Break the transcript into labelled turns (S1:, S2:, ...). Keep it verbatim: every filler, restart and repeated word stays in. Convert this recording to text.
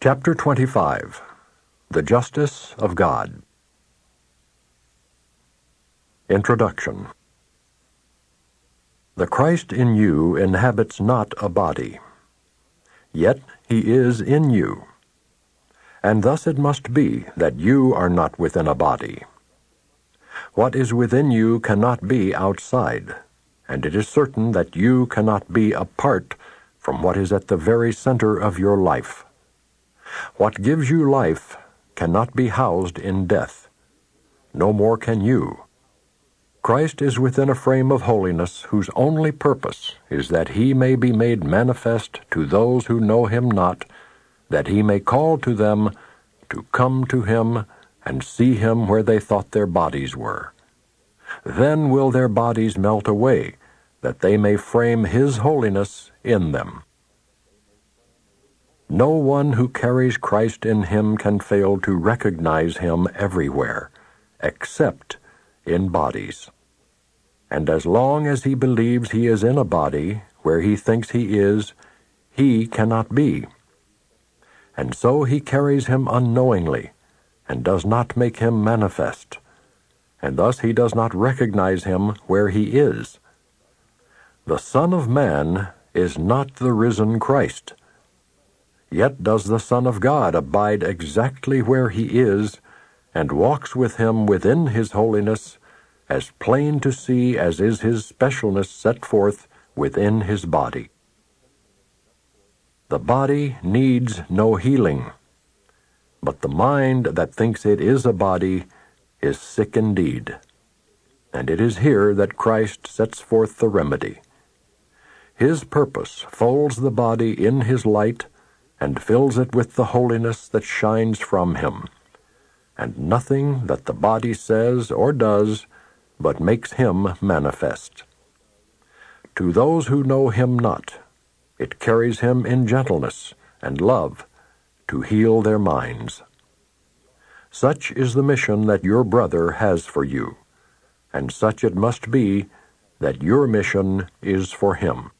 S1: Chapter twenty-five. The Justice of God. Introduction. The Christ in you inhabits not a body, yet he is in you. And thus it must be that you are not within a body. What is within you cannot be outside, and it is certain that you cannot be apart from what is at the very center of your life. What gives you life cannot be housed in death. No more can you. Christ is within a frame of holiness whose only purpose is that he may be made manifest to those who know him not, that he may call to them to come to him and see him where they thought their bodies were. Then will their bodies melt away, that they may frame his holiness in them. No one who carries Christ in him can fail to recognize him everywhere, except in bodies. And as long as he believes he is in a body where he thinks he is, he cannot be. And so he carries him unknowingly, and does not make him manifest, and thus he does not recognize him where he is. The Son of Man is not the risen Christ. Yet does the Son of God abide exactly where he is, and walks with him within his holiness, as plain to see as is his specialness set forth within his body. The body needs no healing, but the mind that thinks it is a body is sick indeed. And it is here that Christ sets forth the remedy. His purpose folds the body in his light and fills it with the holiness that shines from him, and nothing that the body says or does but makes him manifest. To those who know him not, it carries him in gentleness and love to heal their minds. Such is the mission that your brother has for you, and such it must be that your mission is for him.